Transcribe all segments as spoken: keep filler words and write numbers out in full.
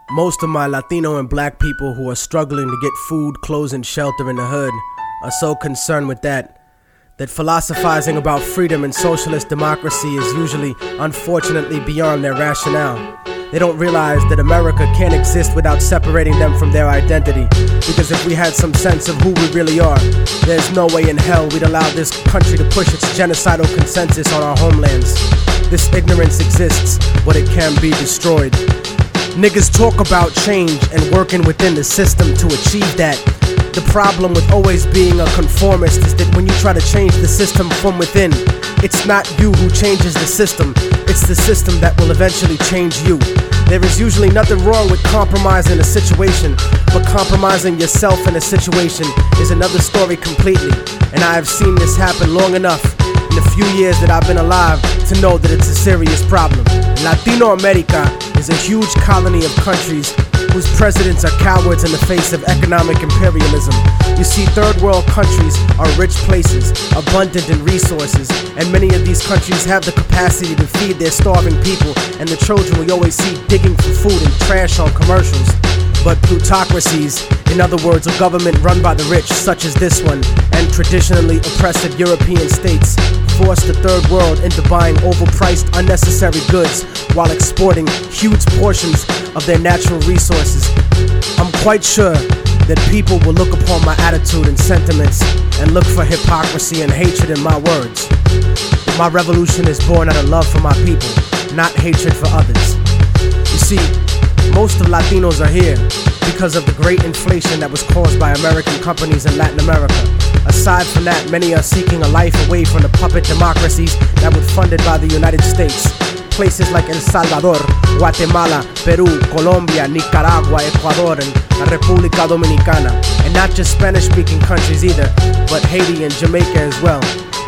Most of my Latino and black people who are struggling to get food, clothes, and shelter in the hood are so concerned with that, that philosophizing about freedom and socialist democracy is usually, unfortunately, beyond their rationale. They don't realize that America can't exist without separating them from their identity, because if we had some sense of who we really are, there's no way in hell we'd allow this country to push its genocidal consensus on our homelands. This ignorance exists, but it can be destroyed. Niggas talk about change and working within the system to achieve that. The problem with always being a conformist is that when you try to change the system from within, it's not you who changes the system, it's the system that will eventually change you. There is usually nothing wrong with compromising a situation, but compromising yourself in a situation is another story completely. And I have seen this happen long enough in the few years that I've been alive to know that it's a serious problem. Latino America is a huge colony of countries whose presidents are cowards in the face of economic imperialism. You see, third world countries are rich places, abundant in resources, and many of these countries have the capacity to feed their starving people and the children we always see digging for food and trash on commercials. But plutocracies, in other words, a government run by the rich, such as this one, and traditionally oppressive European states, force the third world into buying overpriced, unnecessary goods while exporting huge portions of their natural resources. I'm quite sure that people will look upon my attitude and sentiments and look for hypocrisy and hatred in my words. My revolution is born out of love for my people, not hatred for others. You see, most of Latinos are here because of the great inflation that was caused by American companies in Latin America. Aside from that, many are seeking a life away from the puppet democracies that were funded by the United States. Places like El Salvador, Guatemala, Peru, Colombia, Nicaragua, Ecuador, and La República Dominicana. And not just Spanish-speaking countries either, but Haiti and Jamaica as well.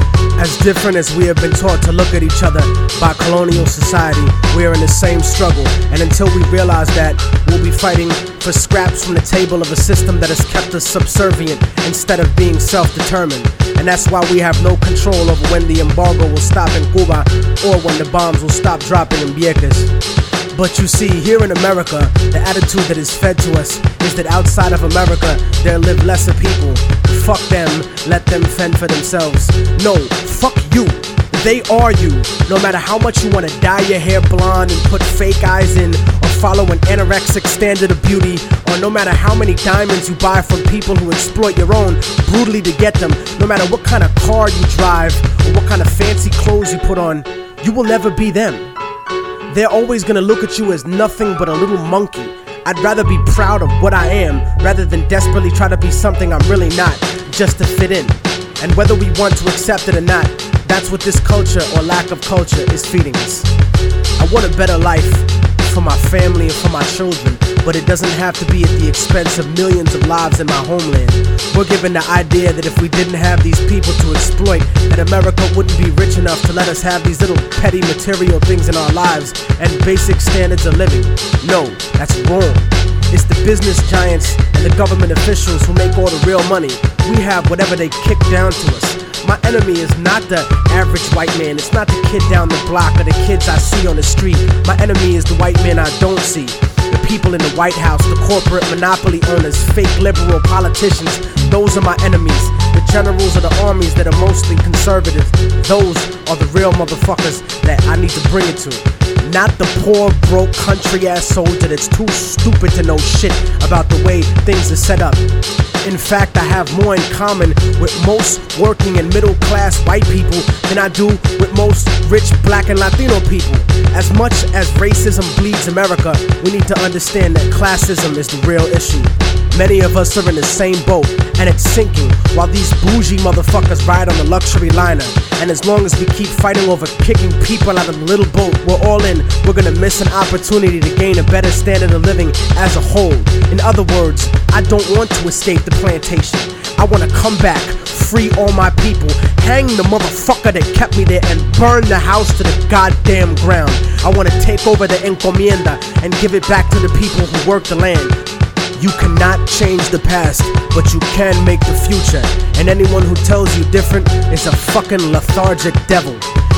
As different as we have been taught to look at each other by colonial society, we are in the same struggle. And until we realize that, we'll be fighting for scraps from the table of a system that has kept us subservient instead of being self-determined. And that's why we have no control over when the embargo will stop in Cuba or when the bombs will stop dropping in Vieques. But you see, here in America, the attitude that is fed to us is that outside of America, there live lesser people. Fuck them, let them fend for themselves. No, fuck you. They are you. No matter how much you want to dye your hair blonde and put fake eyes in, or follow an anorexic standard of beauty, or no matter how many diamonds you buy from people who exploit your own brutally to get them, no matter what kind of car you drive, or what kind of fancy clothes you put on, you will never be them. They're always gonna look at you as nothing but a little monkey. I'd rather be proud of what I am rather than desperately try to be something I'm really not, just to fit in. And whether we want to accept it or not, that's what this culture or lack of culture is feeding us. I want a better life for my family and for my children, but it doesn't have to be at the expense of millions of lives in my homeland. We're given the idea that if we didn't have these people to exploit, that America wouldn't be rich enough to let us have these little petty material things in our lives and basic standards of living. No, that's wrong. It's the business giants and the government officials who make all the real money. We have whatever they kick down to us. My enemy is not the average white man. It's not the kid down the block or the kids I see on the street. My enemy is the white man I don't see. The people in the White House, the corporate monopoly owners, fake liberal politicians, those are my enemies. The generals of the armies that are mostly conservative, those are the real motherfuckers that I need to bring it to. Not the poor, broke, country-ass soldier that's too stupid to know shit about the way things are set up. In fact, I have more in common with most working and middle-class white people than I do with most rich black and Latino people. As much as racism bleeds America, we need to understand that classism is the real issue. Many of us are in the same boat, and it's sinking, while these bougie motherfuckers ride on the luxury liner. And as long as we keep fighting over kicking people out of the little boat we're all in, we're gonna miss an opportunity to gain a better standard of living as a whole. In other words, I don't want to escape the plantation. I wanna come back, free all my people, hang the motherfucker that kept me there, and burn the house to the goddamn ground. I wanna take over the encomienda and give it back to the people who work the land. You cannot change the past, but you can make the future. And anyone who tells you different is a fucking lethargic devil.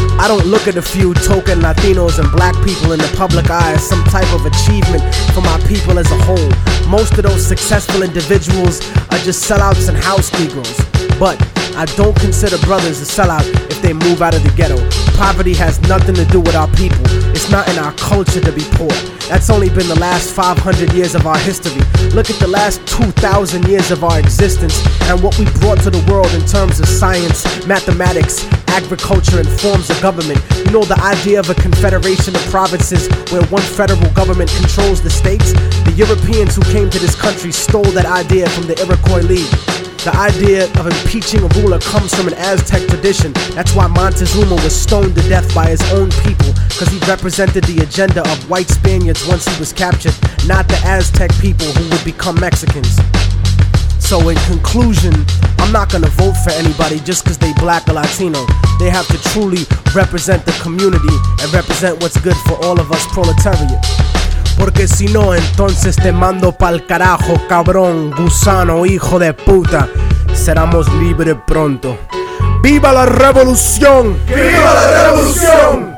I don't look at a few token Latinos and black people in the public eye as some type of achievement for my people as a whole. Most of those successful individuals are just sellouts and house Negroes. But I don't consider brothers a sellout if they move out of the ghetto. Poverty has nothing to do with our people. It's not in our culture to be poor. That's only been the last five hundred years of our history. Look at the last two thousand years of our existence and what we brought to the world in terms of science, mathematics, agriculture, and forms of government. You know the idea of a confederation of provinces where one federal government controls the states? The Europeans who came to this country stole that idea from the Iroquois League. The idea of impeaching a ruler comes from an Aztec tradition. That's why Montezuma was stoned to death by his own people, because he represented the agenda of white Spaniards once he was captured, not the Aztec people who would become Mexicans. So in conclusion, I'm not gonna vote for anybody just because they black or Latino. They have to truly represent the community and represent what's good for all of us proletariat. Porque si no, entonces te mando pa'l carajo, cabrón, gusano, hijo de puta. Seramos libres pronto. ¡Viva la revolución! ¡Viva la revolución!